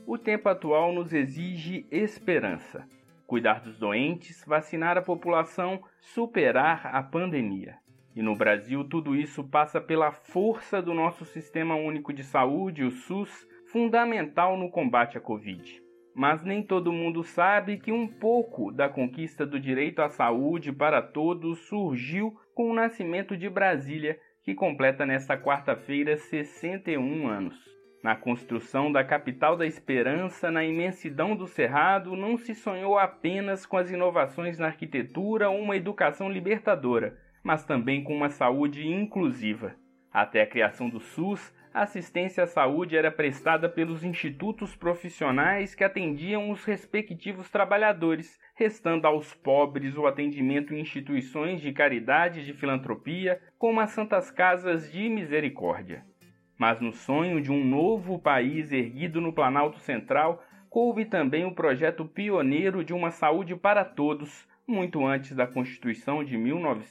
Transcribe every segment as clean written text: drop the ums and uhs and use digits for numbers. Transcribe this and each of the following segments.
o tempo atual nos exige esperança. Cuidar dos doentes, vacinar a população, superar a pandemia. E no Brasil, tudo isso passa pela força do nosso Sistema Único de Saúde, o SUS, fundamental no combate à Covid. Mas nem todo mundo sabe que um pouco da conquista do direito à saúde para todos surgiu com o nascimento de Brasília, que completa nesta quarta-feira 61 anos. Na construção da capital da esperança, na imensidão do Cerrado, não se sonhou apenas com as inovações na arquitetura ou uma educação libertadora, mas também com uma saúde inclusiva. Até a criação do SUS, a assistência à saúde era prestada pelos institutos profissionais que atendiam os respectivos trabalhadores, restando aos pobres o atendimento em instituições de caridade e de filantropia, como as Santas Casas de Misericórdia. Mas no sonho de um novo país erguido no Planalto Central, coube também o projeto pioneiro de uma saúde para todos, muito antes da Constituição de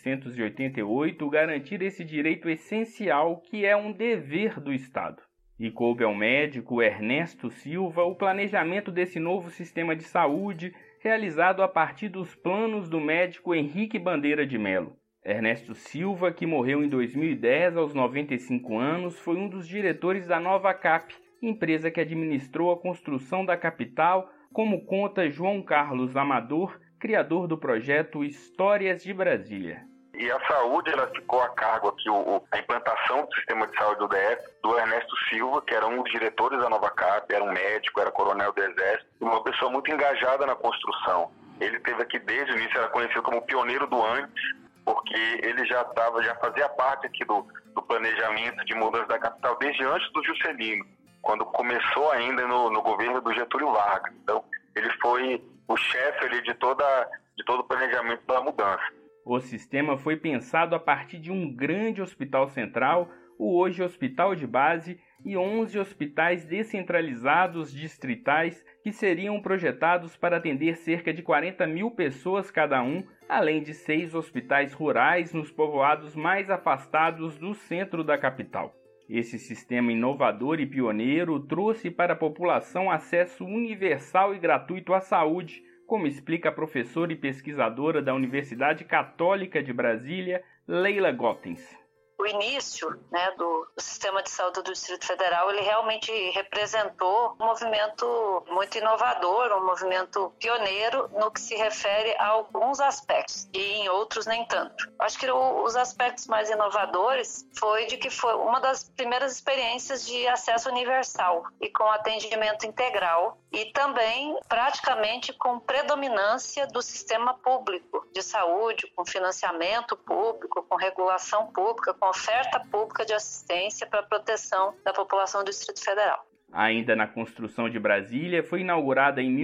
1988 garantir esse direito essencial que é um dever do Estado. E coube ao médico Ernesto Silva o planejamento desse novo sistema de saúde realizado a partir dos planos do médico Henrique Bandeira de Mello. Ernesto Silva, que morreu em 2010 aos 95 anos, foi um dos diretores da Nova Cap, empresa que administrou a construção da capital, como conta João Carlos Amador, criador do projeto Histórias de Brasília. E a saúde, ela ficou a cargo aqui, a implantação do sistema de saúde do DF, do Ernesto Silva, que era um dos diretores da Nova Cap, era um médico, era coronel do Exército, e uma pessoa muito engajada na construção. Ele esteve aqui desde o início, era conhecido como o pioneiro do antes, porque ele já fazia parte aqui do planejamento de mudança da capital desde antes do Juscelino, quando começou ainda no governo do Getúlio Vargas. Então, ele foi o chefe ali de todo o planejamento da mudança. O sistema foi pensado a partir de um grande hospital central, o hoje Hospital de Base, e 11 hospitais descentralizados distritais que seriam projetados para atender cerca de 40 mil pessoas cada um, além de 6 hospitais rurais nos povoados mais afastados do centro da capital. Esse sistema inovador e pioneiro trouxe para a população acesso universal e gratuito à saúde, como explica a professora e pesquisadora da Universidade Católica de Brasília, Leila Gottens. O início, do sistema de saúde do Distrito Federal, ele realmente representou um movimento muito inovador, um movimento pioneiro no que se refere a alguns aspectos, e em outros nem tanto. Acho que os aspectos mais inovadores foi de que foi uma das primeiras experiências de acesso universal e com atendimento integral, e também praticamente com predominância do sistema público de saúde, com financiamento público, com regulação pública, com oferta pública de assistência para a proteção da população do Distrito Federal. Ainda na construção de Brasília, foi inaugurada em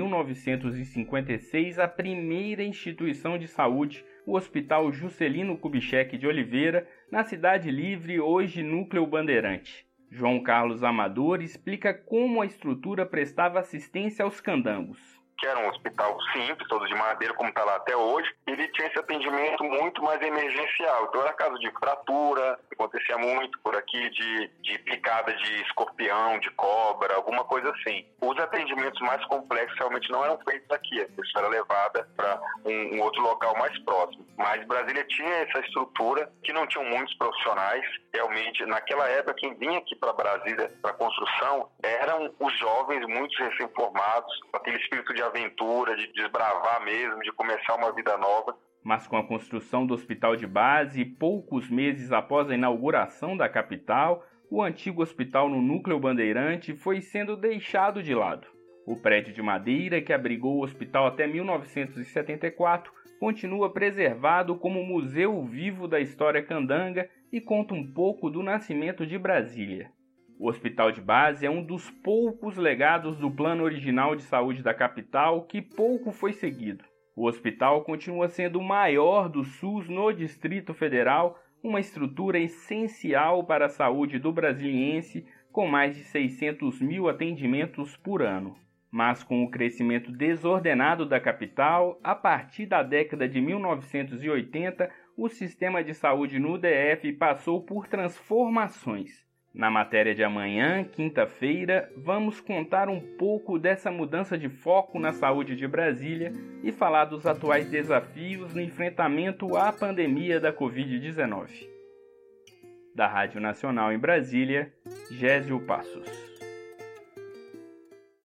1956 a primeira instituição de saúde, o Hospital Juscelino Kubitschek de Oliveira, na Cidade Livre, hoje Núcleo Bandeirante. João Carlos Amador explica como a estrutura prestava assistência aos candangos. Que era um hospital simples, todo de madeira, como está lá até hoje, ele tinha esse atendimento muito mais emergencial. Então era caso de fratura, acontecia muito por aqui, de picada de escorpião, de cobra, alguma coisa assim. Os atendimentos mais complexos realmente não eram feitos aqui, a pessoa era levada para um outro local mais próximo. Mas Brasília tinha essa estrutura que não tinham muitos profissionais. Realmente, naquela época, quem vinha aqui para Brasília, para a construção, eram os jovens, muitos recém-formados, com aquele espírito de aventura, de desbravar mesmo, de começar uma vida nova. Mas com a construção do Hospital de Base, poucos meses após a inauguração da capital, o antigo hospital no Núcleo Bandeirante foi sendo deixado de lado. O prédio de madeira, que abrigou o hospital até 1974, continua preservado como museu vivo da história candanga e conta um pouco do nascimento de Brasília. O Hospital de Base é um dos poucos legados do plano original de saúde da capital que pouco foi seguido. O hospital continua sendo o maior do SUS no Distrito Federal, uma estrutura essencial para a saúde do brasiliense, com mais de 600 mil atendimentos por ano. Mas com o crescimento desordenado da capital, a partir da década de 1980, o sistema de saúde no DF passou por transformações. Na matéria de amanhã, quinta-feira, vamos contar um pouco dessa mudança de foco na saúde de Brasília e falar dos atuais desafios no enfrentamento à pandemia da Covid-19. Da Rádio Nacional em Brasília, Gésio Passos.